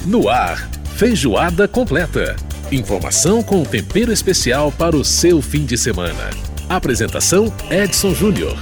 No ar, feijoada completa. Informação com tempero especial para o seu fim de semana. Apresentação Edson Júnior.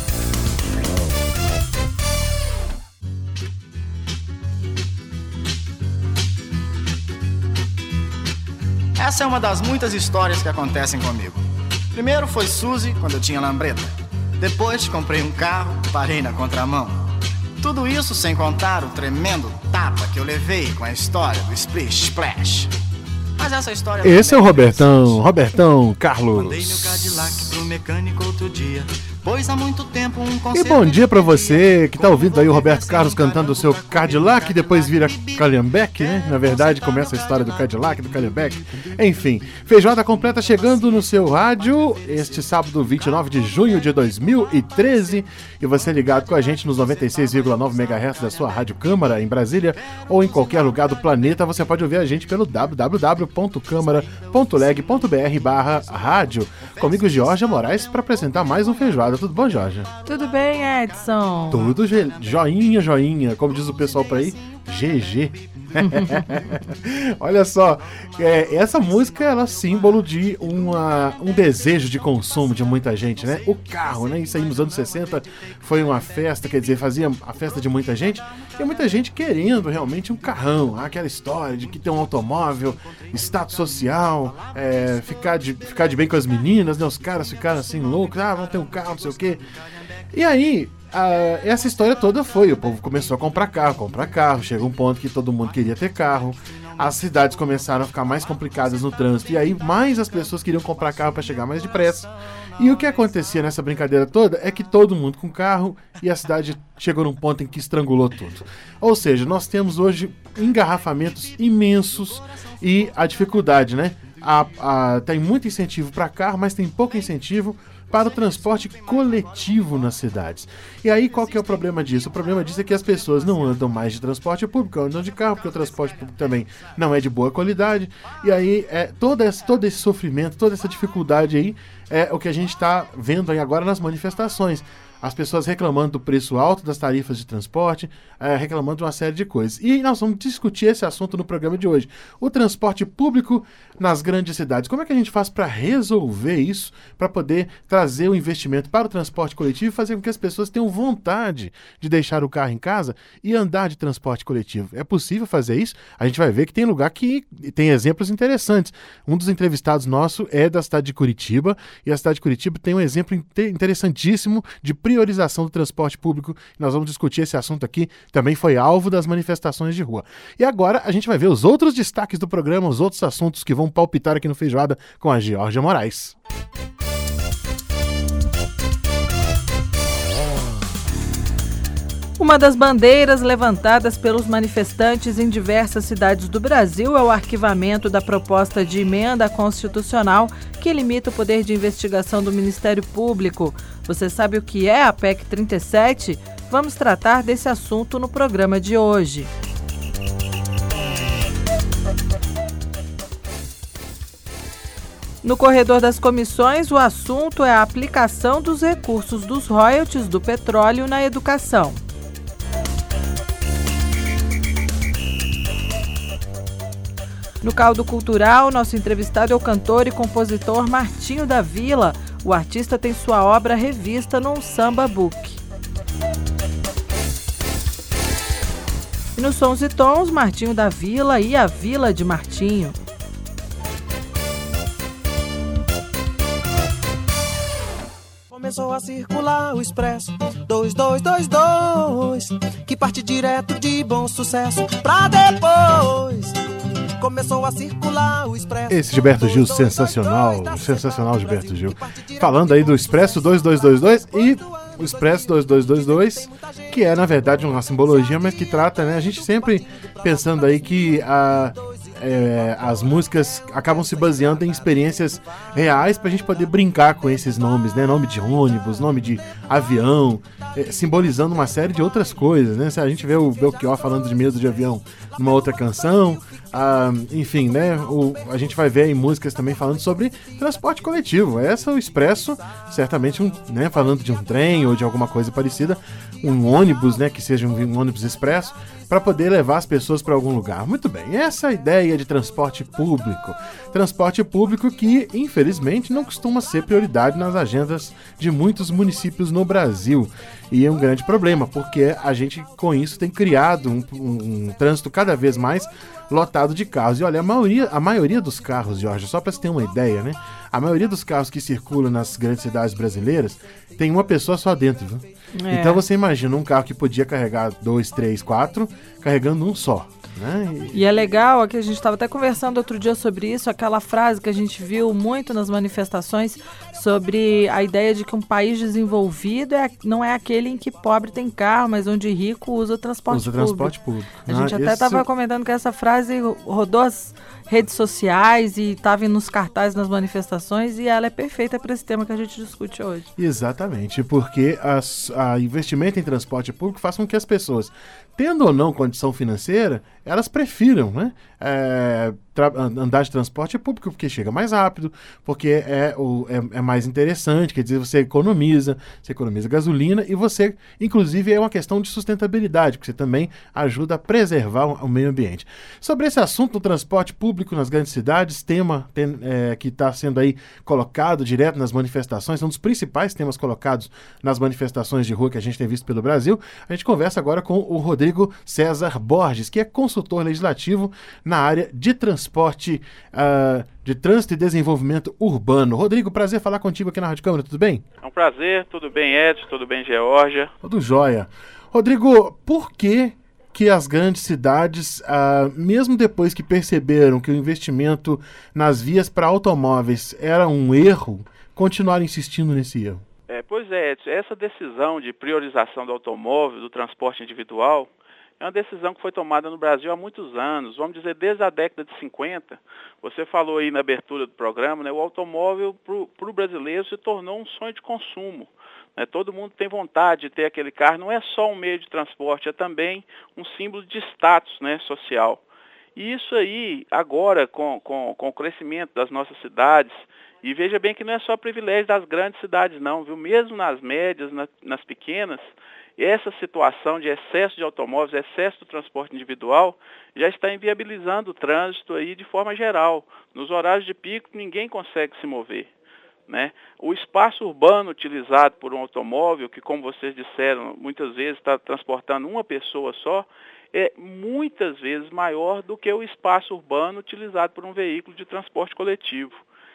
Essa é uma das muitas histórias que acontecem comigo. Primeiro foi Suzy, quando eu tinha lambreta. Depois comprei um carro, parei na contramão. Tudo isso sem contar o tremendo tapa que eu levei com a história do Splish Splash. Mas essa história... Esse é o Robertão Carlos. Mandei meu Cadillac pro mecânico outro dia, pois há muito tempo um E conserto... bom dia pra você que tá ouvindo aí o Roberto Carlos cantando o seu Cadillac, depois vira Calhambeque, né? Na verdade, começa a história do Cadillac, do Calhambeque. Enfim, feijoada completa chegando no seu rádio este sábado 29 de junho de 2013. E você ligado com a gente nos 96,9 MHz da sua Rádio Câmara em Brasília ou em qualquer lugar do planeta. Você pode ouvir a gente pelo www.câmara.leg.br/rádio. Comigo, Jorge Moraes, para apresentar mais um Feijoada. Tudo bom, Jorge? Tudo bem, Edson? Tudo joinha, como diz o pessoal por aí, GG. Olha só, essa música ela é símbolo de um desejo de consumo de muita gente, né? O carro, né? Isso aí nos anos 60 foi uma festa, quer dizer, fazia a festa de muita gente, e muita gente querendo realmente um carrão, aquela história de que ter um automóvel, status social, ficar de bem com as meninas, né? Os caras ficaram assim loucos, vão ter um carro, não sei o quê. E aí, essa história toda foi, o povo começou a comprar carro, chega um ponto que todo mundo queria ter carro, as cidades começaram a ficar mais complicadas no trânsito, e aí mais as pessoas queriam comprar carro para chegar mais depressa. E o que acontecia nessa brincadeira toda é que todo mundo com carro, e a cidade chegou num ponto em que estrangulou tudo. Ou seja, nós temos hoje engarrafamentos imensos e a dificuldade, né? Tem muito incentivo para carro, mas tem pouco incentivo para o transporte coletivo nas cidades. E aí, qual que é o problema disso? O problema disso é que as pessoas não andam mais de transporte público, andam de carro, porque o transporte público também não é de boa qualidade. E aí, todo esse sofrimento, toda essa dificuldade aí, é o que a gente está vendo aí agora nas manifestações. As pessoas reclamando do preço alto das tarifas de transporte, reclamando de uma série de coisas. E nós vamos discutir esse assunto no programa de hoje. O transporte público nas grandes cidades. Como é que a gente faz para resolver isso, para poder trazer o investimento para o transporte coletivo e fazer com que as pessoas tenham vontade de deixar o carro em casa e andar de transporte coletivo? É possível fazer isso? A gente vai ver que tem lugar que tem exemplos interessantes. Um dos entrevistados nosso é da cidade de Curitiba, e a cidade de Curitiba tem um exemplo interessantíssimo de priorização do transporte público. Nós vamos discutir esse assunto aqui, também foi alvo das manifestações de rua. E agora a gente vai ver os outros destaques do programa, os outros assuntos que vão palpitar aqui no Feijoada com a Georgia Moraes. Uma das bandeiras levantadas pelos manifestantes em diversas cidades do Brasil é o arquivamento da proposta de emenda constitucional que limita o poder de investigação do Ministério Público. Você sabe o que é a PEC 37? Vamos tratar desse assunto no programa de hoje. No corredor das comissões, o assunto é a aplicação dos recursos dos royalties do petróleo na educação. No caldo cultural, nosso entrevistado é o cantor e compositor Martinho da Vila. O artista tem sua obra revista num samba book. E nos Sons e Tons, Martinho da Vila e a Vila de Martinho. Começou a circular o Expresso 2222, que parte direto de Bom Sucesso pra depois. Começou a circular o Expresso. Esse Gilberto Gil, sensacional Gilberto Gil. Falando aí do Expresso 2222 e o Expresso 2222, que é na verdade uma simbologia, mas que trata, né, a gente sempre pensando aí que as músicas acabam se baseando em experiências reais pra gente poder brincar com esses nomes, né? Nome de ônibus, nome de avião, simbolizando uma série de outras coisas, né? Se a gente vê o Belchior falando de medo de avião numa outra canção, enfim, né? A gente vai ver aí músicas também falando sobre transporte coletivo. Essa o Expresso, certamente, né, falando de um trem ou de alguma coisa parecida, um ônibus, né, que seja um ônibus expresso, para poder levar as pessoas para algum lugar. Muito bem, essa é a ideia de transporte público. Transporte público que, infelizmente, não costuma ser prioridade nas agendas de muitos municípios no Brasil. E é um grande problema, porque a gente, com isso, tem criado um trânsito cada vez mais lotado de carros. E olha, a maioria dos carros, Jorge, só para você ter uma ideia, né? A maioria dos carros que circulam nas grandes cidades brasileiras tem uma pessoa só dentro, viu? Então você imagina um carro que podia carregar 2, 3, 4, carregando um só. Né? E é legal, aqui a gente estava até conversando outro dia sobre isso, aquela frase que a gente viu muito nas manifestações sobre a ideia de que um país desenvolvido não é aquele em que pobre tem carro, mas onde rico usa transporte público. A gente até estava comentando que essa frase rodou as redes sociais e estava nos cartazes nas manifestações, e ela é perfeita para esse tema que a gente discute hoje. Exatamente, porque a investimento em transporte público faz com que as pessoas, tendo ou não condição financeira, elas prefiram, né, andar de transporte público, porque chega mais rápido, porque é mais interessante, quer dizer, você economiza gasolina, e você, inclusive, é uma questão de sustentabilidade, porque você também ajuda a preservar o meio ambiente. Sobre esse assunto do transporte público nas grandes cidades, tema que está sendo aí colocado direto nas manifestações, um dos principais temas colocados nas manifestações de rua que a gente tem visto pelo Brasil, a gente conversa agora com o Rodrigo César Borges, que é consultor legislativo na área de transporte, de trânsito e desenvolvimento urbano. Rodrigo, prazer falar contigo aqui na Rádio Câmara, tudo bem? É um prazer, tudo bem, Edson, tudo bem, Geórgia? Tudo jóia. Rodrigo, por que as grandes cidades, mesmo depois que perceberam que o investimento nas vias para automóveis era um erro, continuaram insistindo nesse erro? Pois é, Edson, essa decisão de priorização do automóvel, do transporte individual, é uma decisão que foi tomada no Brasil há muitos anos, vamos dizer, desde a década de 50. Você falou aí na abertura do programa, né, o automóvel para o brasileiro se tornou um sonho de consumo. Né? Todo mundo tem vontade de ter aquele carro, não é só um meio de transporte, é também um símbolo de status, né, social. E isso aí, agora, com o crescimento das nossas cidades, e veja bem que não é só privilégio das grandes cidades não, viu? Mesmo nas médias, nas pequenas, essa situação de excesso de automóveis, excesso do transporte individual, já está inviabilizando o trânsito aí de forma geral. Nos horários de pico, ninguém consegue se mover. Né? O espaço urbano utilizado por um automóvel, que, como vocês disseram, muitas vezes está transportando uma pessoa só, é muitas vezes maior do que o espaço urbano utilizado por um veículo de transporte coletivo.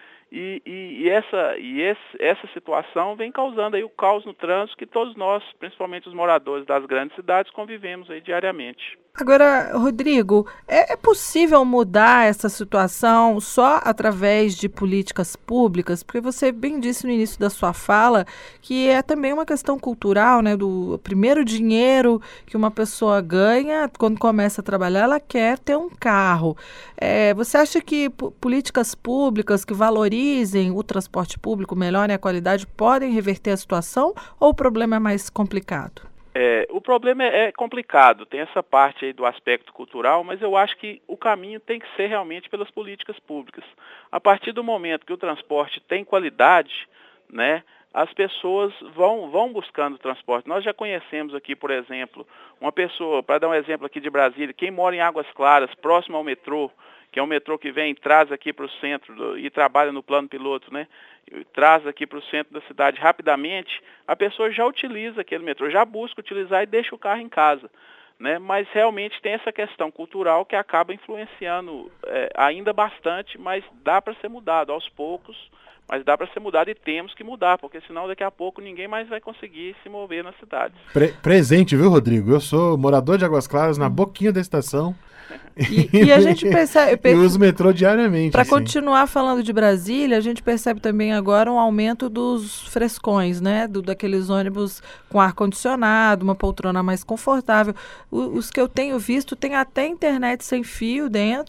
E essa situação vem causando aí o caos no trânsito que todos nós, principalmente os moradores das grandes cidades, convivemos aí diariamente. Agora, Rodrigo, é possível mudar essa situação só através de políticas públicas? Porque você bem disse no início da sua fala que é também uma questão cultural, né? Do primeiro dinheiro que uma pessoa ganha quando começa a trabalhar, ela quer ter um carro. Você acha que políticas públicas que valorizem o transporte público, melhorem a qualidade, podem reverter a situação, ou o problema é mais complicado? O problema é complicado, tem essa parte aí do aspecto cultural, mas eu acho que o caminho tem que ser realmente pelas políticas públicas. A partir do momento que o transporte tem qualidade, né, as pessoas vão buscando transporte. Nós já conhecemos aqui, por exemplo, uma pessoa, para dar um exemplo aqui de Brasília, quem mora em Águas Claras, próximo ao metrô, que é um metrô que traz aqui para o centro e trabalha no plano piloto, né? Traz aqui para o centro da cidade rapidamente, a pessoa já utiliza aquele metrô, já busca utilizar e deixa o carro em casa. Né? Mas realmente tem essa questão cultural que acaba influenciando ainda bastante, mas dá para ser mudado aos poucos, mas dá para ser mudado e temos que mudar, porque senão daqui a pouco ninguém mais vai conseguir se mover nas cidades. Presente, viu, Rodrigo? Eu sou morador de Águas Claras, na boquinha da estação. E a gente percebe... Eu uso o metrô diariamente. Para continuar falando de Brasília, a gente percebe também agora um aumento dos frescões, né? Daqueles ônibus com ar-condicionado, uma poltrona mais confortável. Os que eu tenho visto tem até internet sem fio dentro.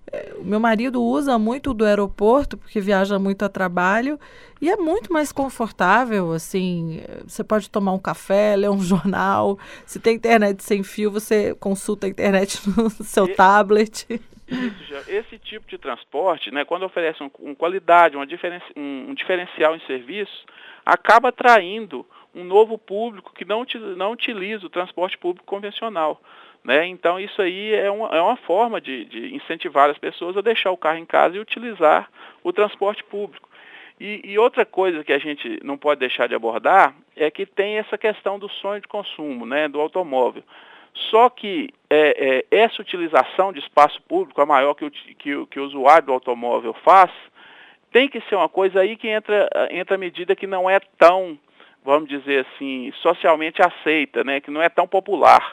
O meu marido usa muito do aeroporto, porque viaja muito a trabalho, e é muito mais confortável, assim, você pode tomar um café, ler um jornal, se tem internet sem fio, você consulta a internet no seu tablet. Esse tipo de transporte, né, quando oferece qualidade, um diferencial em serviço, acaba atraindo um novo público que não utiliza o transporte público convencional. Né? Então, isso aí é uma forma de incentivar as pessoas a deixar o carro em casa e utilizar o transporte público. E outra coisa que a gente não pode deixar de abordar é que tem essa questão do sonho de consumo, né, do automóvel. Só que essa utilização de espaço público, a maior que o usuário do automóvel faz, tem que ser uma coisa aí que entra a medida que não é tão, vamos dizer assim, socialmente aceita, né, que não é tão popular.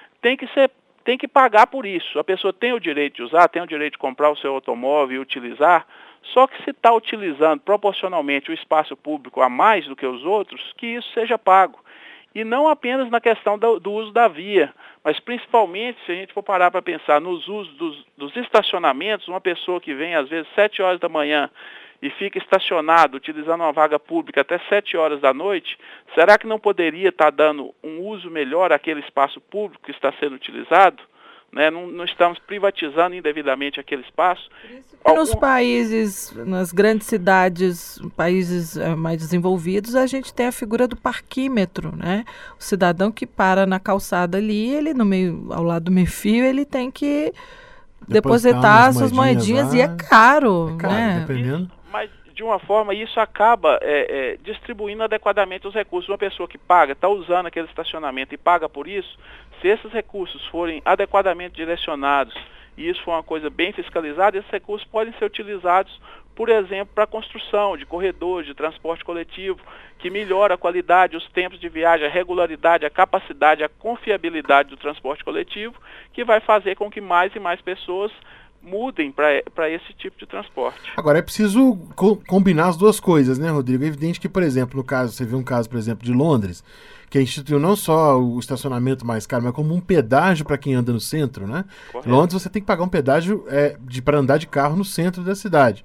Tem que pagar por isso. A pessoa tem o direito de usar, tem o direito de comprar o seu automóvel e utilizar, só que se está utilizando proporcionalmente o espaço público a mais do que os outros, que isso seja pago. E não apenas na questão do uso da via, mas principalmente se a gente for parar para pensar nos usos dos estacionamentos, uma pessoa que vem às vezes 7 horas da manhã e fica estacionado, utilizando uma vaga pública até 7 horas da noite, será que não poderia estar dando um uso melhor àquele espaço público que está sendo utilizado? Né? Não estamos privatizando indevidamente aquele espaço. Nos países, nas grandes cidades, países mais desenvolvidos, a gente tem a figura do parquímetro, né? O cidadão que para na calçada ali, ele ao lado do meio-fio, ele tem que depositar suas moedinhas e é caro, né? Dependendo. Mas, de uma forma, isso acaba distribuindo adequadamente os recursos. Uma pessoa que paga, está usando aquele estacionamento e paga por isso, se esses recursos forem adequadamente direcionados e isso for uma coisa bem fiscalizada, esses recursos podem ser utilizados, por exemplo, para a construção de corredores de transporte coletivo, que melhora a qualidade, os tempos de viagem, a regularidade, a capacidade, a confiabilidade do transporte coletivo, que vai fazer com que mais e mais pessoas mudem para esse tipo de transporte. Agora, é preciso combinar as duas coisas, né, Rodrigo? É evidente que, por exemplo, no caso, você vê um caso, por exemplo, de Londres, que instituiu não só o estacionamento mais caro, mas como um pedágio para quem anda no centro, né? Correto. Londres você tem que pagar um pedágio para andar de carro no centro da cidade.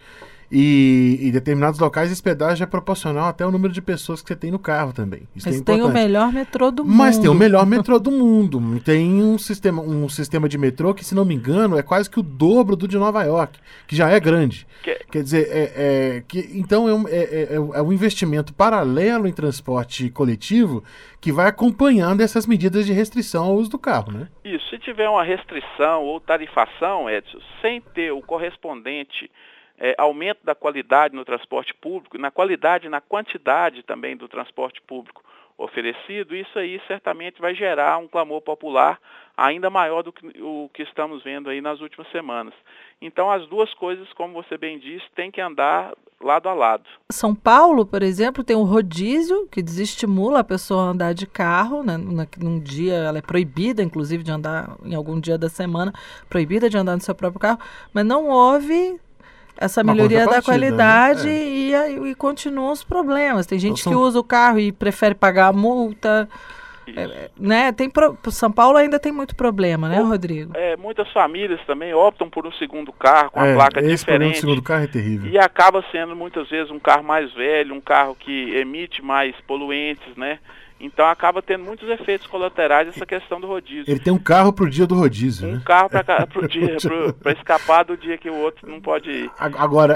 E em determinados locais esse pedágio é proporcional até ao número de pessoas que você tem no carro também. Isso Mas é tem o melhor metrô do mundo. Mas tem o melhor metrô do mundo. Tem um sistema de metrô que, se não me engano, é quase que o dobro do de Nova York, que já é grande. Quer dizer, então é um investimento paralelo em transporte coletivo que vai acompanhando essas medidas de restrição ao uso do carro, né? Isso. Se tiver uma restrição ou tarifação, Edson, sem ter o correspondente aumento da qualidade no transporte público, na qualidade e na quantidade também do transporte público oferecido, isso aí certamente vai gerar um clamor popular ainda maior do que o que estamos vendo aí nas últimas semanas. Então, as duas coisas, como você bem disse, têm que andar lado a lado. São Paulo, por exemplo, tem um rodízio que desestimula a pessoa a andar de carro, né? Num dia ela é proibida, inclusive, de andar, em algum dia da semana, proibida de andar no seu próprio carro, mas não houve essa melhoria da qualidade, né? E continuam os problemas. Tem gente que usa o carro e prefere pagar a multa. Né? São Paulo ainda tem muito problema, né, Rodrigo? Muitas famílias também optam por um segundo carro com a placa esse diferente. Esse segundo carro é terrível. E acaba sendo muitas vezes um carro mais velho, um carro que emite mais poluentes, né? Então acaba tendo muitos efeitos colaterais essa questão do rodízio. Ele tem um carro pro dia do rodízio, né? Um carro pro dia, para escapar do dia que o outro não pode ir. Agora,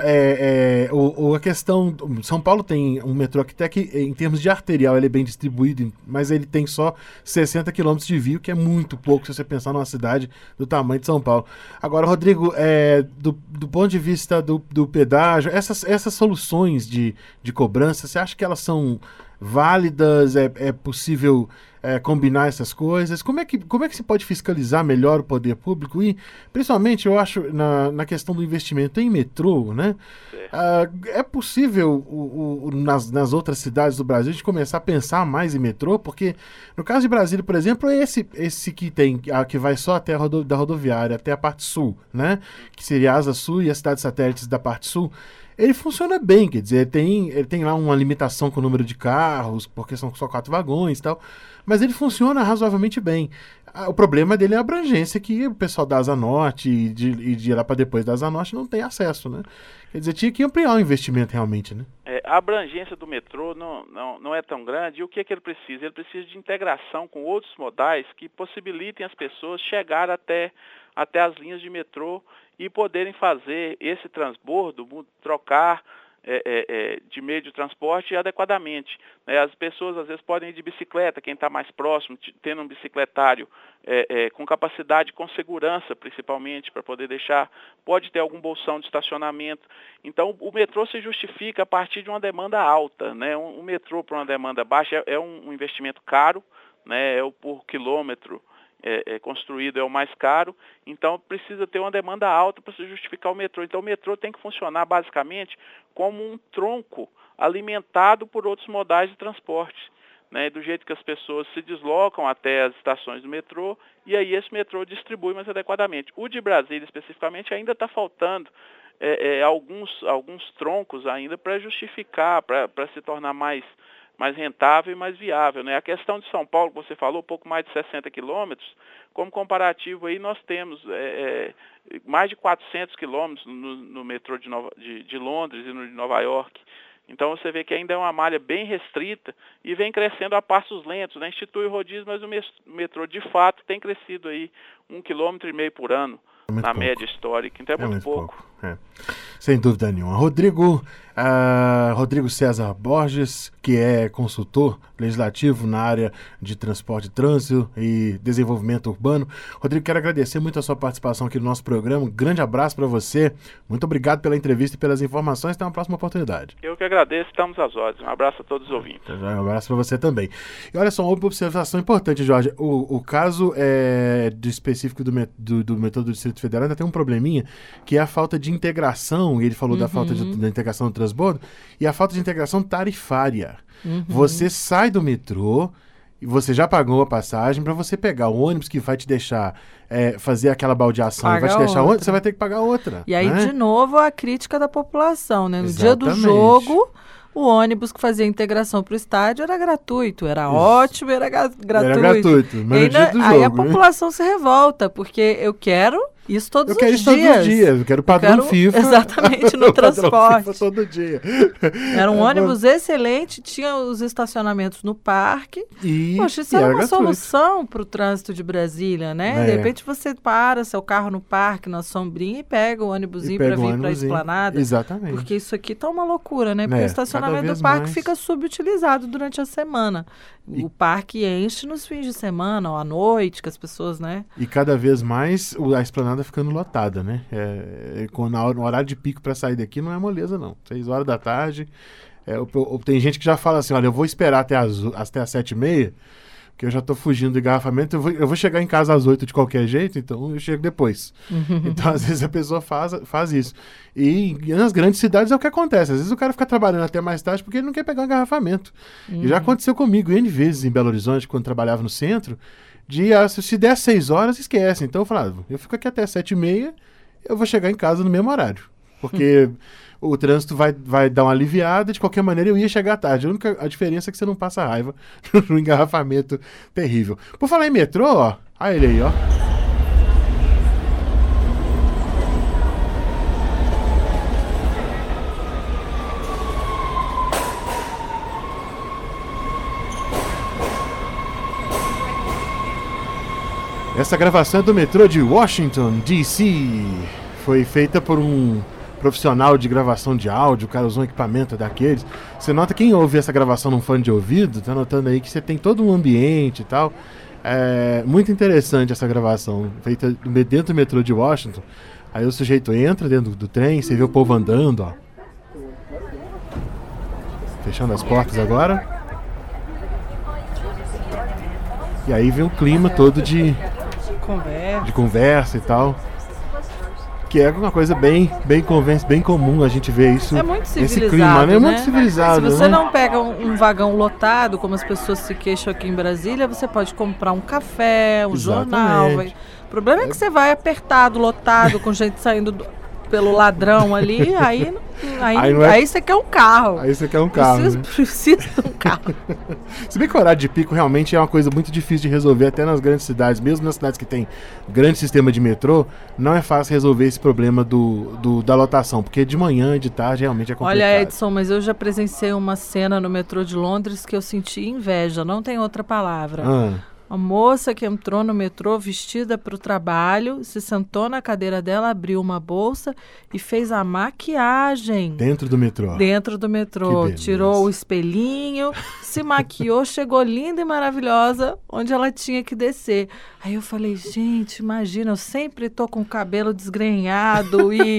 a questão... São Paulo tem um metrô que até que, em termos de arterial, ele é bem distribuído, mas ele tem só 60 km de vio, que é muito pouco se você pensar numa cidade do tamanho de São Paulo. Agora, Rodrigo, do ponto de vista do pedágio, essas soluções de cobrança, você acha que elas são válidas? É possível combinar essas coisas? Como é que se pode fiscalizar melhor o poder público? E, principalmente, eu acho, na questão do investimento em metrô, né? É possível, nas outras cidades do Brasil, a gente começar a pensar mais em metrô? Porque, no caso de Brasília, por exemplo, esse que vai só até da rodoviária, até a parte sul, né? Que seria a Asa Sul e as cidades satélites da parte sul. Ele funciona bem, quer dizer, ele tem lá uma limitação com o número de carros, porque são só 4 vagões e tal, mas ele funciona razoavelmente bem. O problema dele é a abrangência que o pessoal da Asa Norte e de lá para depois da Asa Norte não tem acesso, né? Quer dizer, tinha que ampliar o investimento realmente, né? A abrangência do metrô não é tão grande. E o que é que ele precisa? Ele precisa de integração com outros modais que possibilitem as pessoas chegar até as linhas de metrô e poderem fazer esse transbordo, trocar de meio de transporte adequadamente. As pessoas às vezes podem ir de bicicleta, quem está mais próximo, tendo um bicicletário com capacidade, com segurança principalmente, para poder deixar, pode ter algum bolsão de estacionamento. Então o metrô se justifica a partir de uma demanda alta, né? Um metrô para uma demanda baixa é um investimento caro, né? Por quilômetro construído é o mais caro, então precisa ter uma demanda alta para se justificar o metrô. Então o metrô tem que funcionar basicamente como um tronco alimentado por outros modais de transporte, né? Do jeito que as pessoas se deslocam até as estações do metrô, e aí esse metrô distribui mais adequadamente. O de Brasília especificamente ainda está faltando alguns troncos ainda para justificar, para se tornar mais rentável e mais viável, né? A questão de São Paulo, que você falou, pouco mais de 60 quilômetros, como comparativo aí nós temos mais de 400 quilômetros no metrô de Londres e no de Nova York. Então você vê que ainda é uma malha bem restrita e vem crescendo a passos lentos, né? Institui rodízio, mas o metrô de fato tem crescido aí 1,5 km por ano na média histórica, então é muito pouco. Sem dúvida nenhuma. Rodrigo César Borges, que é consultor legislativo na área de transporte, trânsito e desenvolvimento urbano. Rodrigo, quero agradecer muito a sua participação aqui no nosso programa. Um grande abraço para você. Muito obrigado pela entrevista e pelas informações. Até uma próxima oportunidade. Eu que agradeço, estamos às ordens. Um abraço a todos os ouvintes. Um abraço para você também. E olha só, uma observação importante, Jorge. O caso específico do metrô do Distrito Federal ainda tem um probleminha, que é a falta de integração, e ele falou da falta da integração do transbordo, e a falta de integração tarifária. Você sai do metrô e você já pagou a passagem, para você pegar o ônibus que vai te deixar fazer aquela baldeação e vai te deixar onde, você vai ter que pagar outra. E aí, né? de novo, a crítica da população, né? No Exatamente. dia do jogo, o ônibus que fazia a integração para o estádio era gratuito, era ótimo, era gratuito. Era gratuito, mas no dia do jogo, aí a população se revolta, porque eu quero isso todos os dias. Eu quero isso todos os dias, eu quero padrão FIFA. Exatamente, no transporte. FIFA todo dia. Era um ônibus excelente, tinha os estacionamentos no parque. Poxa, isso era uma solução para o trânsito de Brasília, né? De repente você para seu carro no parque, na sombrinha, e pega o ônibusinho para vir para a esplanada. Exatamente. Porque isso aqui tá uma loucura, né? Porque o estacionamento do parque fica subutilizado durante a semana. O parque enche nos fins de semana ou à noite, que as pessoas, né? E cada vez mais a esplanada ficando lotada, né? No horário de pico para sair daqui não é moleza, não. 6 horas da tarde. Tem gente que já fala assim, olha, eu vou esperar até as 7h30, porque eu já tô fugindo do engarrafamento, eu vou chegar em casa às 8 de qualquer jeito, então eu chego depois. Então, às vezes, a pessoa faz isso. E nas grandes cidades é o que acontece. Às vezes o cara fica trabalhando até mais tarde porque ele não quer pegar um engarrafamento. E já aconteceu comigo N vezes em Belo Horizonte, quando trabalhava no centro, se der 6 horas, esquece. Então eu falava, eu fico aqui até 7h30, eu vou chegar em casa no mesmo horário. Porque o trânsito vai dar uma aliviada, de qualquer maneira eu ia chegar tarde. A diferença é que você não passa raiva no engarrafamento terrível. Por falar em metrô, ó, olha ele aí, ó. Essa gravação é do metrô de Washington, D.C. Foi feita por um profissional de gravação de áudio, o cara usou um equipamento daqueles. Você nota, quem ouve essa gravação num fone de ouvido, tá notando aí que você tem todo um ambiente e tal. É muito interessante essa gravação, feita dentro do metrô de Washington. Aí o sujeito entra dentro do trem, você vê o povo andando, ó. Fechando as portas agora. E aí vem o clima todo de conversa e tal. Que é uma coisa bem comum a gente ver isso. É muito civilizado, esse clima, né? É muito né? civilizado. Se você né? não pega um vagão lotado, como as pessoas se queixam aqui em Brasília, você pode comprar um café, um jornal. O problema é que você vai apertado, lotado, com gente saindo pelo ladrão ali, aí você quer um carro. Aí você quer um carro. Precisa de um carro. Se bem que o horário de pico realmente é uma coisa muito difícil de resolver até nas grandes cidades, mesmo nas cidades que tem grande sistema de metrô, não é fácil resolver esse problema da lotação, porque de manhã e de tarde realmente é complicado. Olha, Edson, mas eu já presenciei uma cena no metrô de Londres que eu senti inveja, não tem outra palavra. A moça que entrou no metrô vestida para o trabalho, se sentou na cadeira dela, abriu uma bolsa e fez a maquiagem. Dentro do metrô? Dentro do metrô. Tirou o espelhinho, se maquiou, chegou linda e maravilhosa onde ela tinha que descer. Aí eu falei, gente, imagina, eu sempre tô com o cabelo desgrenhado e...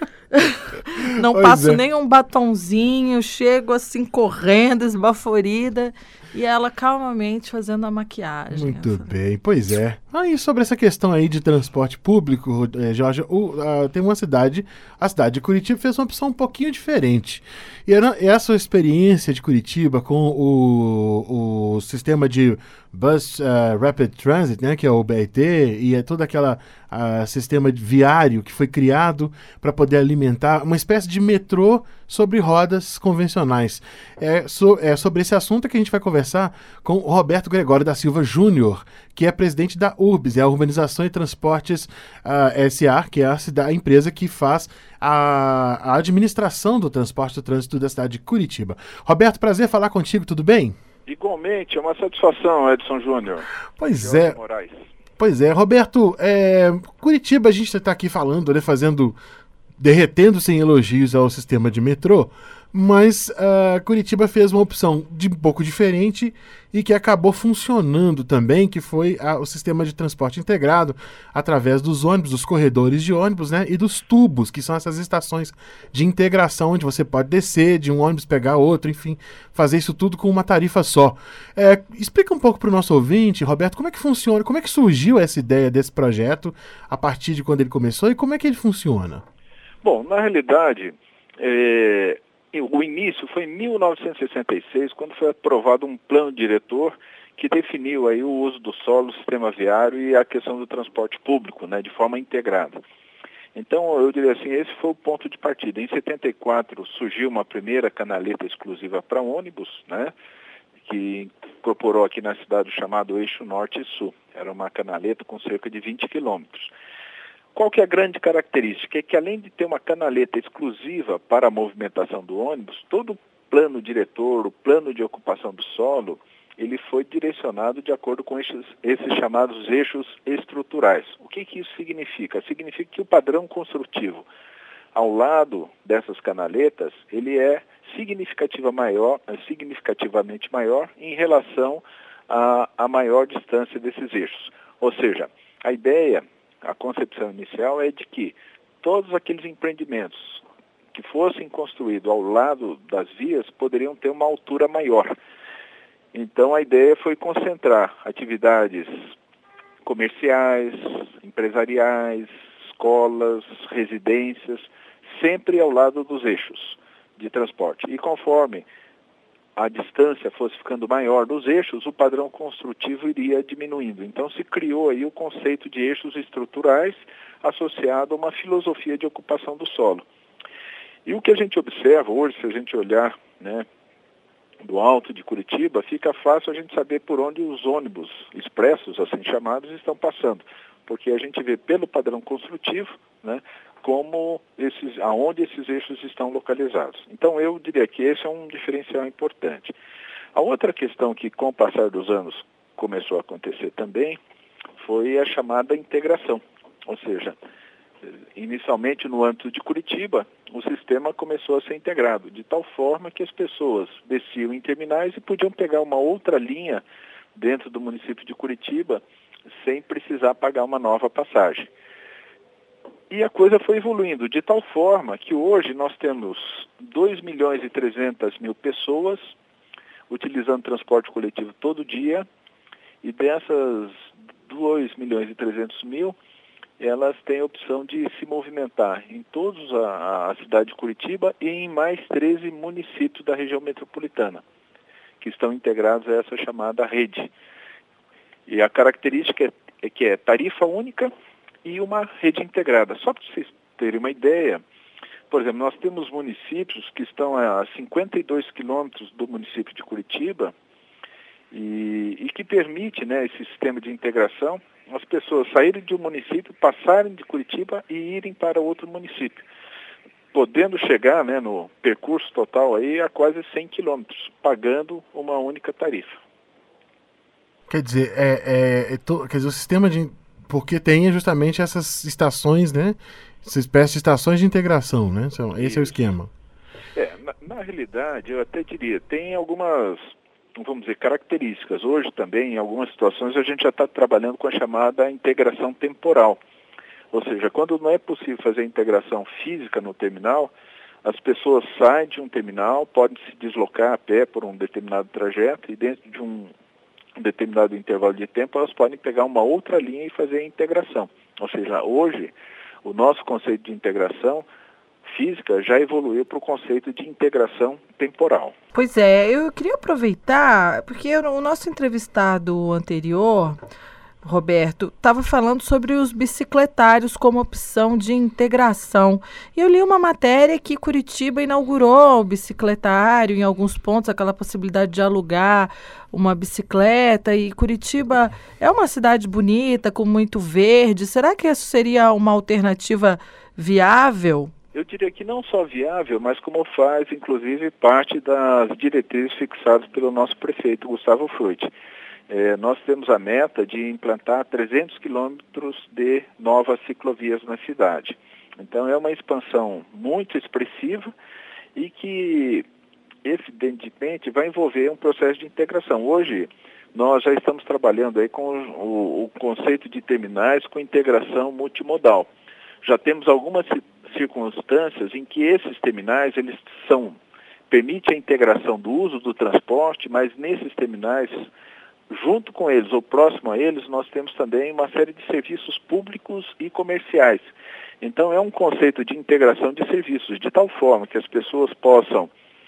não passo nem um batonzinho, chego assim correndo, esbaforida, e ela calmamente fazendo a maquiagem. Muito bem, pois é. Aí sobre essa questão aí de transporte público, Jorge, tem uma cidade, a cidade de Curitiba fez uma opção um pouquinho diferente. E essa experiência de Curitiba com o sistema de Bus Rapid Transit, né, que é o BRT, e é todo aquele sistema viário que foi criado para poder alimentar uma espécie de metrô sobre rodas convencionais. É sobre esse assunto que a gente vai conversar com o Roberto Gregório da Silva Júnior, que é presidente da URBS, a Urbanização e Transportes S.A., que é a empresa que faz a administração do transporte e do trânsito da cidade de Curitiba. Roberto, prazer falar contigo, tudo bem? Igualmente, é uma satisfação, Edson Júnior. Pois é. Pois é, Roberto, Curitiba a gente está aqui falando, né, derretendo-se em elogios ao sistema de metrô, mas Curitiba fez uma opção um pouco diferente e que acabou funcionando também, que foi o sistema de transporte integrado através dos ônibus, dos corredores de ônibus, né, e dos tubos, que são essas estações de integração onde você pode descer de um ônibus, pegar outro, enfim, fazer isso tudo com uma tarifa só. Explica um pouco para o nosso ouvinte, Roberto, como é que funciona, como é que surgiu essa ideia desse projeto a partir de quando ele começou e como é que ele funciona? Bom, na realidade, o início foi em 1966, quando foi aprovado um plano diretor que definiu aí o uso do solo, o sistema viário e a questão do transporte público, né, de forma integrada. Então, eu diria assim, esse foi o ponto de partida. Em 74 surgiu uma primeira canaleta exclusiva para ônibus, né, que incorporou aqui na cidade o chamado Eixo Norte e Sul. Era uma canaleta com cerca de 20 quilômetros. Qual que é a grande característica? É que além de ter uma canaleta exclusiva para a movimentação do ônibus, todo o plano diretor, o plano de ocupação do solo, ele foi direcionado de acordo com esses chamados eixos estruturais. O que isso significa? Significa que o padrão construtivo ao lado dessas canaletas, ele é significativamente maior em relação à maior distância desses eixos. Ou seja, a concepção inicial é de que todos aqueles empreendimentos que fossem construídos ao lado das vias poderiam ter uma altura maior. Então a ideia foi concentrar atividades comerciais, empresariais, escolas, residências, sempre ao lado dos eixos de transporte. E conforme a distância fosse ficando maior dos eixos, o padrão construtivo iria diminuindo. Então se criou aí o conceito de eixos estruturais associado a uma filosofia de ocupação do solo. E o que a gente observa hoje, se a gente olhar, né, do alto de Curitiba, fica fácil a gente saber por onde os ônibus expressos, assim chamados, estão passando. Porque a gente vê pelo padrão construtivo, né, aonde esses eixos estão localizados. Então eu diria que esse é um diferencial importante. A outra questão que com o passar dos anos começou a acontecer também foi a chamada integração. Ou seja, inicialmente no âmbito de Curitiba, o sistema começou a ser integrado, de tal forma que as pessoas desciam em terminais e podiam pegar uma outra linha dentro do município de Curitiba sem precisar pagar uma nova passagem. E a coisa foi evoluindo de tal forma que hoje nós temos 2.300.000 pessoas utilizando transporte coletivo todo dia, e dessas 2.300.000, elas têm a opção de se movimentar em toda a cidade de Curitiba e em mais 13 municípios da região metropolitana, que estão integrados a essa chamada rede. E a característica é que é tarifa única e uma rede integrada. Só para vocês terem uma ideia, por exemplo, nós temos municípios que estão a 52 quilômetros do município de Curitiba e que permite, né, esse sistema de integração, as pessoas saírem de um município, passarem de Curitiba e irem para outro município, podendo chegar, né, no percurso total aí a quase 100 quilômetros, pagando uma única tarifa. Quer dizer, quer dizer, o sistema de... Porque tem justamente essas estações, né? Essa espécie de estações de integração, né? Esse é o esquema. Na realidade, eu até diria, tem algumas, vamos dizer, características. Hoje também, em algumas situações, a gente já está trabalhando com a chamada integração temporal. Ou seja, quando não é possível fazer a integração física no terminal, as pessoas saem de um terminal, podem se deslocar a pé por um determinado trajeto e dentro de um determinado intervalo de tempo, elas podem pegar uma outra linha e fazer a integração. Ou seja, hoje, o nosso conceito de integração física já evoluiu para o conceito de integração temporal. Pois é, eu queria aproveitar, porque o nosso entrevistado anterior, Roberto, estava falando sobre os bicicletários como opção de integração. E eu li uma matéria que Curitiba inaugurou o bicicletário em alguns pontos, aquela possibilidade de alugar uma bicicleta. E Curitiba é uma cidade bonita, com muito verde. Será que isso seria uma alternativa viável? Eu diria que não só viável, mas como faz, inclusive, parte das diretrizes fixadas pelo nosso prefeito, Gustavo Frutti. Nós temos a meta de implantar 300 quilômetros de novas ciclovias na cidade. Então é uma expansão muito expressiva e que, evidentemente, vai envolver um processo de integração. Hoje, nós já estamos trabalhando aí com o conceito de terminais com integração multimodal. Já temos algumas circunstâncias em que esses terminais, eles permitem a integração do uso do transporte, mas nesses terminais, junto com eles ou próximo a eles, nós temos também uma série de serviços públicos e comerciais. Então é um conceito de integração de serviços, de tal forma que as pessoas possam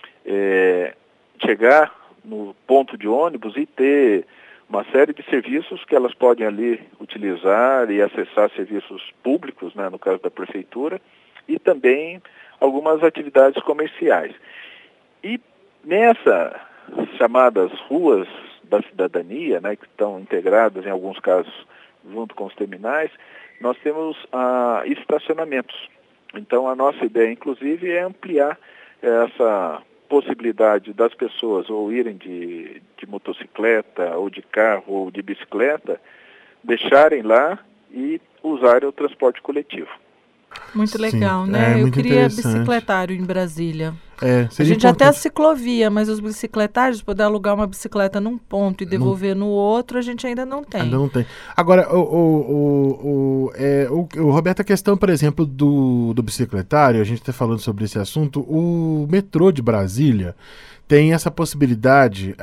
chegar no ponto de ônibus e ter uma série de serviços que elas podem ali utilizar e acessar serviços públicos, né, no caso da prefeitura, e também algumas atividades comerciais. E nessas chamadas ruas da cidadania, né, que estão integradas em alguns casos junto com os terminais, nós temos estacionamentos. Então a nossa ideia, inclusive, é ampliar essa possibilidade das pessoas ou irem de motocicleta, ou de carro, ou de bicicleta, deixarem lá e usarem o transporte coletivo. Muito legal, né? Eu queria bicicletário em Brasília. A gente já tem a ciclovia, mas os bicicletários, poder alugar uma bicicleta num ponto e devolver no outro, a gente ainda não tem. Ainda não tem. Agora, o Roberto, a questão, por exemplo, do bicicletário, a gente está falando sobre esse assunto, o metrô de Brasília tem essa possibilidade,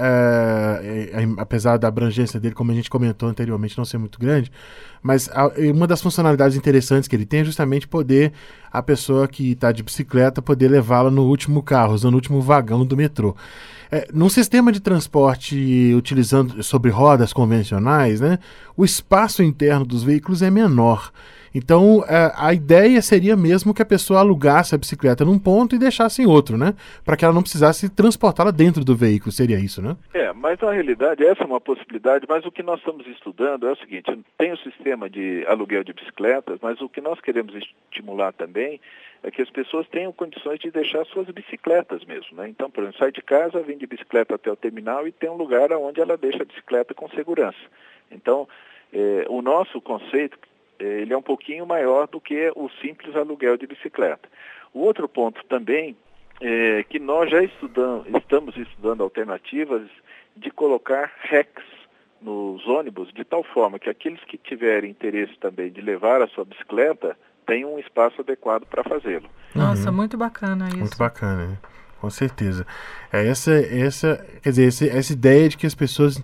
apesar da abrangência dele, como a gente comentou anteriormente, não ser muito grande, mas uma das funcionalidades interessantes que ele tem é justamente poder a pessoa que está de bicicleta poder levá-la no último carro, usando o último vagão do metrô. Num sistema de transporte utilizando sobre rodas convencionais, né, o espaço interno dos veículos é menor. Então, a ideia seria mesmo que a pessoa alugasse a bicicleta num ponto e deixasse em outro, né? Para que ela não precisasse transportá-la dentro do veículo, seria isso, né? Mas na realidade essa é uma possibilidade, mas o que nós estamos estudando é o seguinte, tem o sistema de aluguel de bicicletas, mas o que nós queremos estimular também é que as pessoas tenham condições de deixar suas bicicletas mesmo, né? Então, por exemplo, sai de casa, vem de bicicleta até o terminal e tem um lugar onde ela deixa a bicicleta com segurança. Então, o nosso conceito, ele é um pouquinho maior do que o simples aluguel de bicicleta. O outro ponto também é que nós já estamos estudando alternativas de colocar racks nos ônibus, de tal forma que aqueles que tiverem interesse também de levar a sua bicicleta tenham um espaço adequado para fazê-lo. Nossa, muito bacana isso. Muito bacana, né? Com certeza. Quer dizer, essa ideia de que as pessoas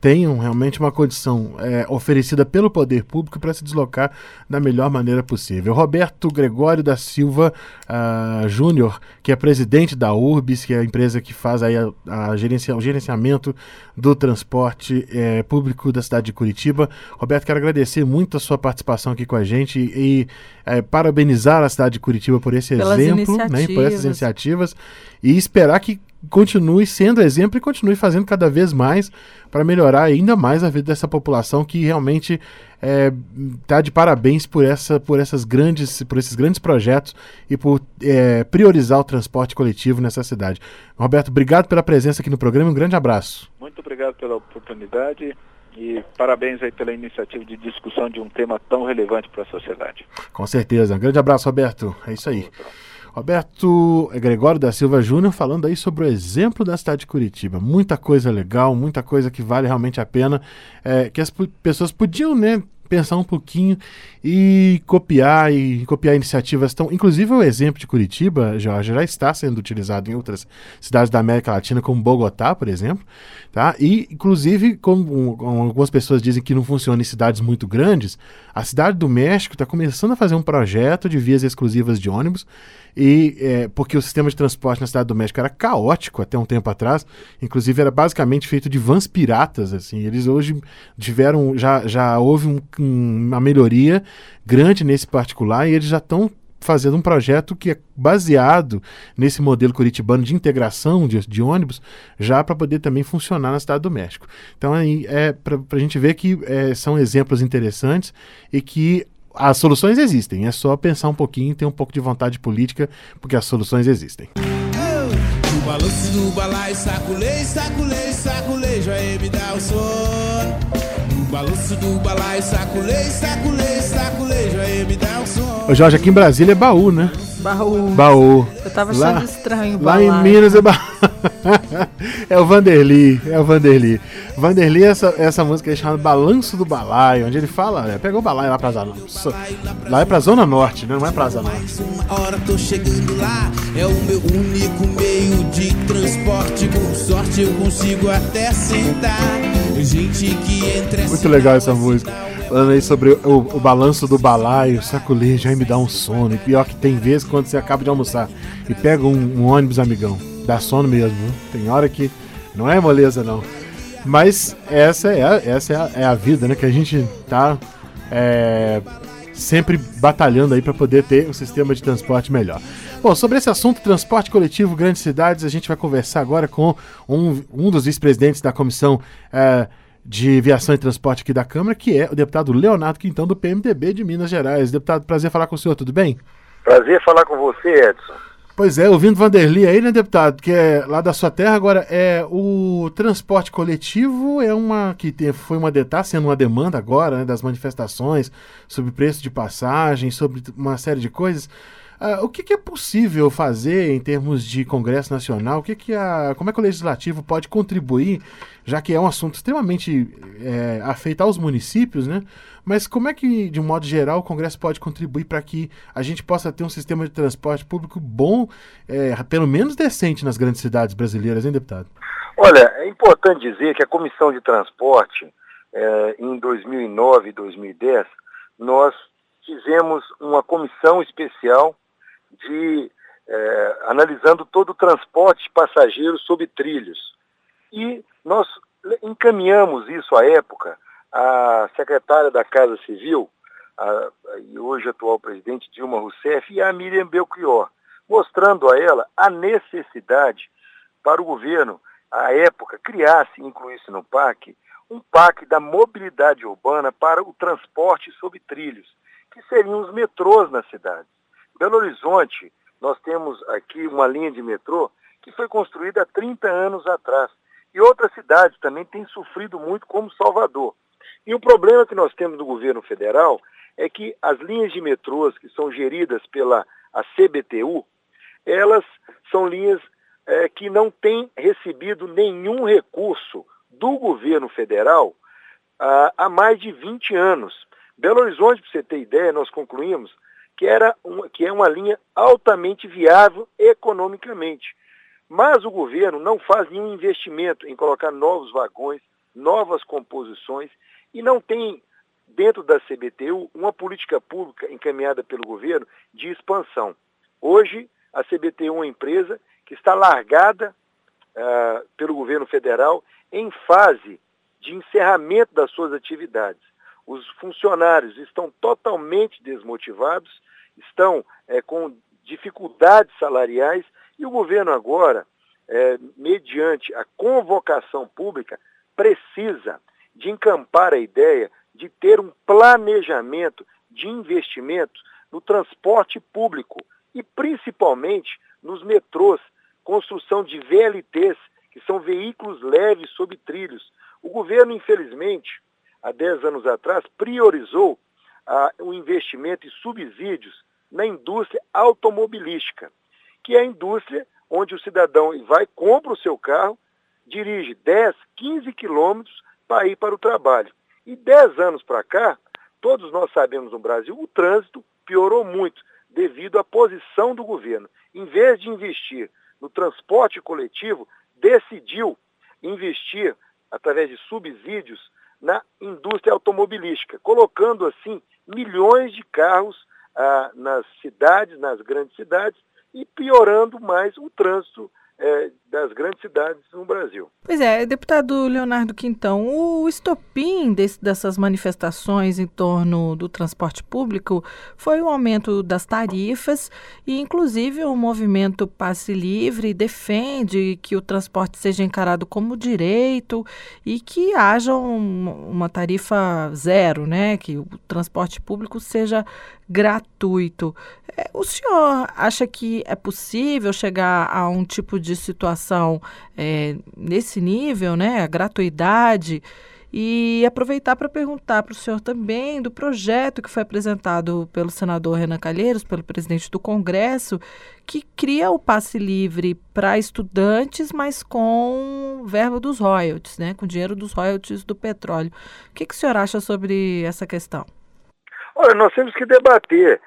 tenham realmente uma condição oferecida pelo poder público para se deslocar da melhor maneira possível. Roberto Gregório da Silva Júnior, que é presidente da Urbis, que é a empresa que faz aí o gerenciamento do transporte público da cidade de Curitiba. Roberto, quero agradecer muito a sua participação aqui com a gente e parabenizar a cidade de Curitiba por esse exemplo, né, por essas iniciativas, e esperar que continue sendo exemplo e continue fazendo cada vez mais para melhorar ainda mais a vida dessa população que realmente está de parabéns por esses grandes projetos e por priorizar o transporte coletivo nessa cidade. Roberto, obrigado pela presença aqui no programa e um grande abraço. Muito obrigado pela oportunidade e parabéns aí pela iniciativa de discussão de um tema tão relevante para a sociedade. Com certeza. Um grande abraço, Roberto. É isso aí. Roberto Gregório da Silva Júnior falando aí sobre o exemplo da cidade de Curitiba. Muita coisa legal, muita coisa que vale realmente a pena, que as pessoas podiam, né, pensar um pouquinho e copiar iniciativas tão... Inclusive o exemplo de Curitiba, Jorge, já está sendo utilizado em outras cidades da América Latina, como Bogotá, por exemplo, tá? E, inclusive, como algumas pessoas dizem que não funciona em cidades muito grandes, a cidade do México está começando a fazer um projeto de vias exclusivas de ônibus, porque o sistema de transporte na cidade do México era caótico até um tempo atrás, inclusive era basicamente feito de vans piratas, assim. Eles hoje tiveram, já houve uma melhoria grande nesse particular e eles já estão fazendo um projeto que é baseado nesse modelo curitibano de integração de ônibus, já para poder também funcionar na cidade do México. Então aí para a gente ver que são exemplos interessantes e que as soluções existem, é só pensar um pouquinho e ter um pouco de vontade política, porque as soluções existem. O balanço do balaio, saculei, saculei, saculei, já me dá o sono. O balanço do balaio, saculei, saculei, saculei, já me dá o sono. Ô Jorge, aqui em Brasília é baú, né? Baú. Eu tava achando estranho o lá balaio. Em Minas é baú. É o Vanderly. Vanderly, essa música é chamada Balanço do Balaio, onde ele fala, pegou o balaio lá pra Zona Norte. Lá é pra Zona Norte, né? Não é pra Zona Norte. Uma hora tô chegando lá, é o meu único meio de transporte. Com sorte eu consigo até sentar. Gente que entra. Muito legal essa música. Falando aí sobre o balanço do balaio, saculejo, já me dá um sono. E pior que tem vezes quando você acaba de almoçar e pega um ônibus, amigão, dá sono mesmo, viu? Tem hora que não é moleza, não. Mas essa é a vida, né? Que a gente tá sempre batalhando aí para poder ter um sistema de transporte melhor. Bom, sobre esse assunto, transporte coletivo, grandes cidades, a gente vai conversar agora com um dos vice-presidentes da Comissão de Viação e Transporte aqui da Câmara, que é o deputado Leonardo Quintão, do PMDB de Minas Gerais. Deputado, prazer falar com o senhor, tudo bem? Prazer falar com você, Edson. Pois é, ouvindo Vanderly aí, né, deputado, que é lá da sua terra. Agora, o transporte coletivo está sendo uma demanda agora, né, das manifestações sobre preço de passagem, sobre uma série de coisas. O que é possível fazer em termos de Congresso Nacional? Como é que o Legislativo pode contribuir, já que é um assunto extremamente afeito aos municípios, né? Mas como é que, de um modo geral, o Congresso pode contribuir para que a gente possa ter um sistema de transporte público bom, pelo menos decente nas grandes cidades brasileiras, hein, deputado? Olha, é importante dizer que a Comissão de Transporte, em 2009 e 2010, nós fizemos uma comissão especial analisando todo o transporte de passageiros sob trilhos. E nós encaminhamos isso à época à secretária da Casa Civil, e hoje atual presidente Dilma Rousseff, e a Miriam Belchior, mostrando a ela a necessidade para o governo, à época, incluísse no PAC, um PAC da mobilidade urbana para o transporte sob trilhos, que seriam os metrôs nas cidades. Belo Horizonte, nós temos aqui uma linha de metrô que foi construída há 30 anos atrás. E outras cidades também têm sofrido muito, como Salvador. E o problema que nós temos no governo federal é que as linhas de metrôs que são geridas pela CBTU, elas são linhas que não têm recebido nenhum recurso do governo federal há mais de 20 anos. Belo Horizonte, para você ter ideia, nós concluímos que é uma linha altamente viável economicamente. Mas o governo não faz nenhum investimento em colocar novos vagões, novas composições, e não tem dentro da CBTU uma política pública encaminhada pelo governo de expansão. Hoje, a CBTU é uma empresa que está largada pelo governo federal em fase de encerramento das suas atividades. Os funcionários estão totalmente desmotivados, estão com dificuldades salariais, e o governo agora, mediante a convocação pública, precisa de encampar a ideia de ter um planejamento de investimento no transporte público e principalmente nos metrôs, construção de VLTs, que são veículos leves sob trilhos. O governo, infelizmente, há 10 anos atrás, priorizou o investimento e subsídios na indústria automobilística, que é a indústria onde o cidadão vai, compra o seu carro, dirige 10, 15 quilômetros para ir para o trabalho. E 10 anos para cá, todos nós sabemos no Brasil, o trânsito piorou muito devido à posição do governo. Em vez de investir no transporte coletivo, decidiu investir, através de subsídios, na indústria automobilística, colocando assim milhões de carros nas cidades, nas grandes cidades, e piorando mais o trânsito das grandes cidades no Brasil. Pois é, deputado Leonardo Quintão, o estopim dessas manifestações em torno do transporte público foi o aumento das tarifas e, inclusive, o movimento Passe Livre defende que o transporte seja encarado como direito e que haja uma tarifa zero, né? Que o transporte público seja gratuito. O senhor acha que é possível chegar a um tipo de situação nesse nível, né, a gratuidade? E aproveitar para perguntar para o senhor também do projeto que foi apresentado pelo senador Renan Calheiros, pelo presidente do Congresso, que cria o passe livre para estudantes, mas com verba dos royalties, né, com dinheiro dos royalties do petróleo. O que o senhor acha sobre essa questão? Olha, nós temos que debater.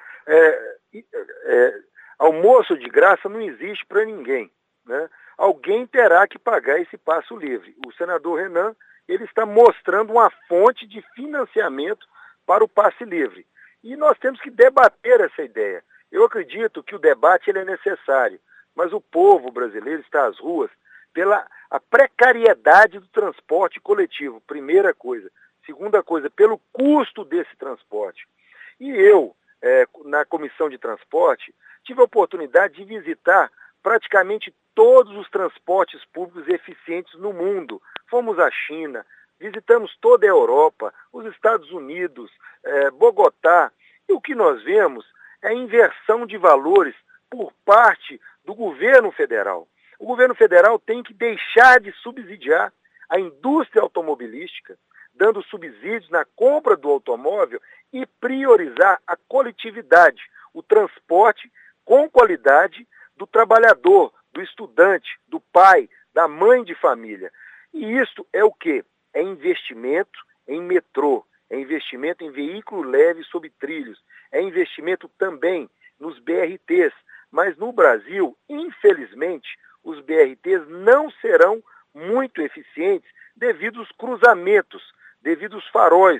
Almoço de graça não existe para ninguém, né? Alguém terá que pagar esse passe livre. O senador Renan, ele está mostrando uma fonte de financiamento para o passe livre. E nós temos que debater essa ideia. Eu acredito que o debate ele é necessário, mas o povo brasileiro está às ruas pela a precariedade do transporte coletivo, primeira coisa. Segunda coisa, pelo custo desse transporte. E eu, na Comissão de Transporte, tive a oportunidade de visitar praticamente todos os transportes públicos eficientes no mundo. Fomos à China, visitamos toda a Europa, os Estados Unidos, Bogotá. E o que nós vemos é a inversão de valores por parte do governo federal. O governo federal tem que deixar de subsidiar a indústria automobilística, dando subsídios na compra do automóvel e priorizar a coletividade, o transporte com qualidade do trabalhador, do estudante, do pai, da mãe de família. E isso é o quê? É investimento em metrô, é investimento em veículo leve sob trilhos, é investimento também nos BRTs. Mas no Brasil, infelizmente, os BRTs não serão muito eficientes devido aos cruzamentos, devido aos faróis,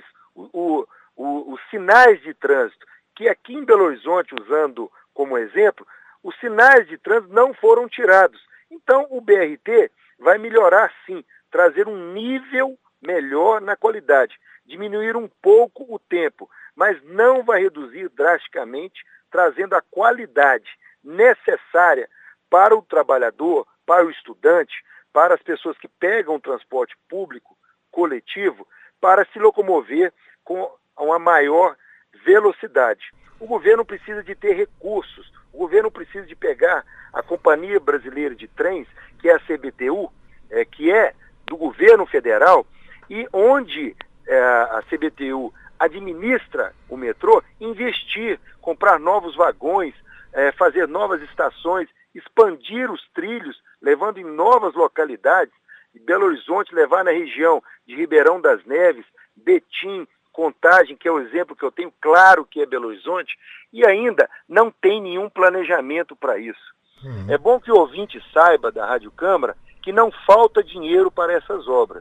os sinais de trânsito, que aqui em Belo Horizonte, usando como exemplo, os sinais de trânsito não foram tirados. Então, o BRT vai melhorar sim, trazer um nível melhor na qualidade, diminuir um pouco o tempo, mas não vai reduzir drasticamente, trazendo a qualidade necessária para o trabalhador, para o estudante, para as pessoas que pegam o transporte público, coletivo, para se locomover com uma maior velocidade. O governo precisa de ter recursos, o governo precisa de pegar a Companhia Brasileira de Trens, que é a CBTU, que é do governo federal, e onde a CBTU administra o metrô, investir, comprar novos vagões, fazer novas estações, expandir os trilhos, levando em novas localidades, e Belo Horizonte levar na região de Ribeirão das Neves, Betim, Contagem, que é o exemplo que eu tenho claro que é Belo Horizonte, e ainda não tem nenhum planejamento para isso. É bom que o ouvinte saiba da Rádio Câmara que não falta dinheiro para essas obras.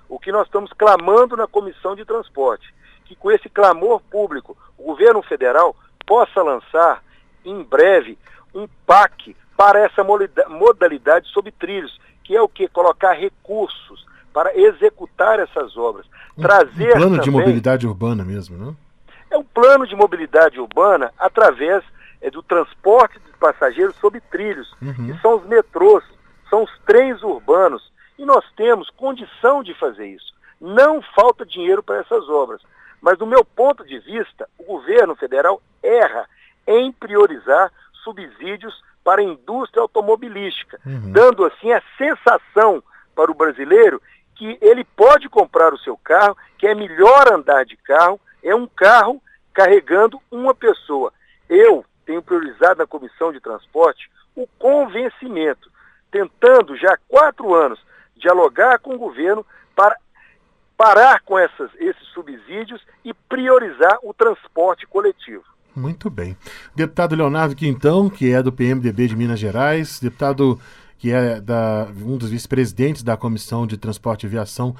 o que nós estamos clamando na Comissão de Transporte, que com esse clamor público, o governo federal possa lançar em breve um PAC para essa modalidade sobre trilhos, que é o que? Colocar recursos para executar essas obras. Trazer um plano de também, mobilidade urbana mesmo, não? É um plano de mobilidade urbana através do transporte de passageiros sobre trilhos, que são os metrôs, são os trens urbanos, e nós temos condição de fazer isso. Não falta dinheiro para essas obras, mas do meu ponto de vista, o governo federal erra em priorizar subsídios para a indústria automobilística, dando assim a sensação para o brasileiro que ele pode comprar o seu carro, que é melhor andar de carro, é um carro carregando uma pessoa. Eu tenho priorizado na Comissão de Transporte o convencimento, tentando já há 4 anos dialogar com o governo para parar com esses subsídios e priorizar o transporte coletivo. Muito bem. Deputado Leonardo Quintão, que é do PMDB de Minas Gerais, deputado que é um dos vice-presidentes da Comissão de Transporte e Viação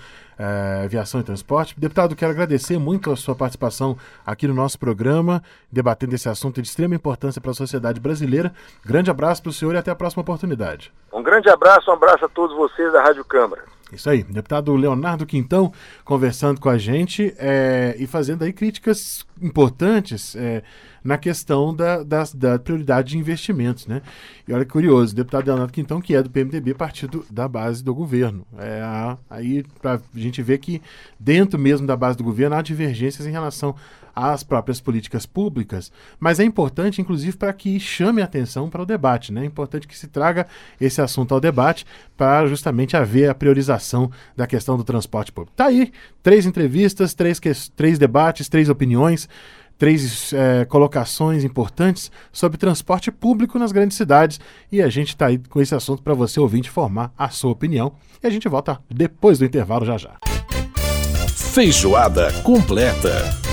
e Transporte. Deputado, quero agradecer muito a sua participação aqui no nosso programa, debatendo esse assunto de extrema importância para a sociedade brasileira. Grande abraço para o senhor e até a próxima oportunidade. Um grande abraço, um abraço a todos vocês da Rádio Câmara. Isso aí, deputado Leonardo Quintão conversando com a gente e fazendo aí críticas importantes na questão da prioridade de investimentos, né? E olha que curioso, deputado Leonardo Quintão, que é do PMDB, partido da base do governo. Aí para a gente ver que dentro mesmo da base do governo há divergências em relação às próprias políticas públicas, mas é importante, inclusive, para que chame a atenção para o debate, né? É importante que se traga esse assunto ao debate para justamente haver a priorização da questão do transporte público. Tá aí, 3 entrevistas, 3 debates, 3 opiniões, 3 colocações importantes sobre transporte público nas grandes cidades, e a gente está aí com esse assunto para você, ouvinte, formar a sua opinião, e a gente volta depois do intervalo já. Feijoada completa.